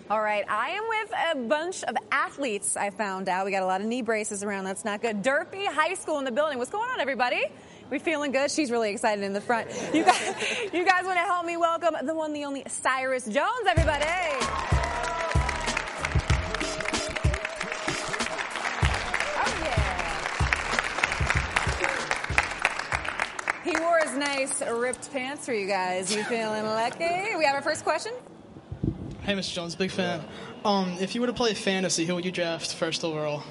All right, I am with a bunch of athletes, I found out. We got a lot of knee braces around. That's not good. Durfee High School in the building. What's going on, everybody? We feeling good? She's really excited in the front. You guys want to help me welcome the one, the only Cyrus Jones, everybody. Oh, yeah. He wore his nice ripped pants for you guys. You feeling lucky? We have our first question. Hey, Mr. Jones, big fan. If you were to play fantasy, who would you draft first overall?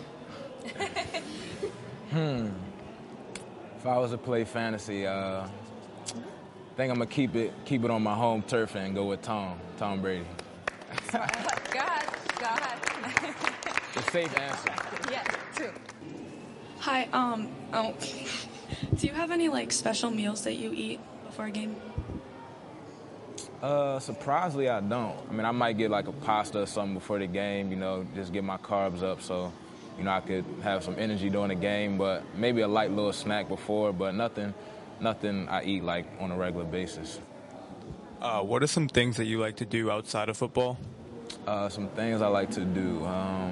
If I was to play fantasy, I think I'm gonna keep it on my home turf and go with Tom Brady. Go ahead. The safe answer. Yes, true. Hi, do you have any, special meals that you eat before a game? Surprisingly, I don't. I mean, I might get a pasta or something before the game, just get my carbs up so, I could have some energy during the game, but maybe a light little snack before, but nothing I eat on a regular basis. What are some things that you like to do outside of football? Some things I like to do.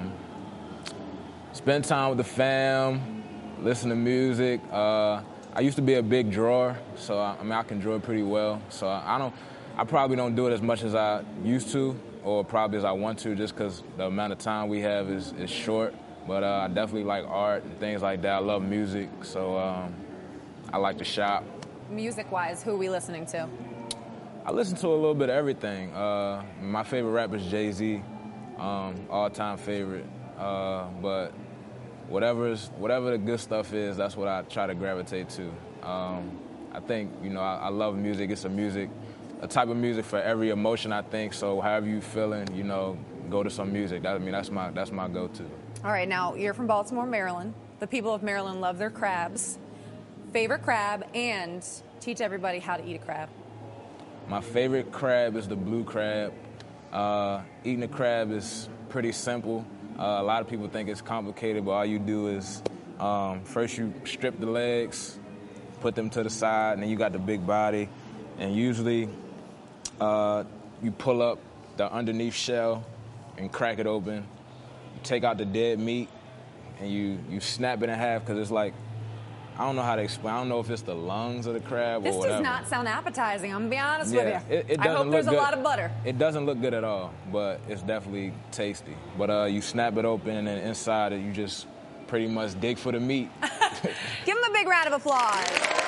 Spend time with the fam, listen to music. I used to be a big drawer, so I can draw pretty well. So I probably don't do it as much as I used to, or probably as I want to, just because the amount of time we have is short. But I definitely like art and things like that. I love music, so I like to shop. Music-wise, who are we listening to? I listen to a little bit of everything. My favorite rapper is Jay-Z, all-time favorite. But whatever the good stuff is, that's what I try to gravitate to. I think, I love music. It's a type of music for every emotion, I think. So however you feeling, go to some music. That's my go-to. All right, now you're from Baltimore, Maryland. The people of Maryland love their crabs. Favorite crab, and teach everybody how to eat a crab. My favorite crab is the blue crab. Eating a crab is pretty simple. A lot of people think it's complicated, but all you do is first you strip the legs, put them to the side, and then you got the big body. And usually you pull up the underneath shell and crack it open. You take out the dead meat, and you snap it in half because it's I don't know how to explain. I don't know if it's the lungs of the crab or whatever. This does not sound appetizing, I'm going to be honest with you. It I hope there's a lot of butter. It doesn't look good at all, but it's definitely tasty. But you snap it open, and then inside it, you just pretty much dig for the meat. Give him a big round of applause.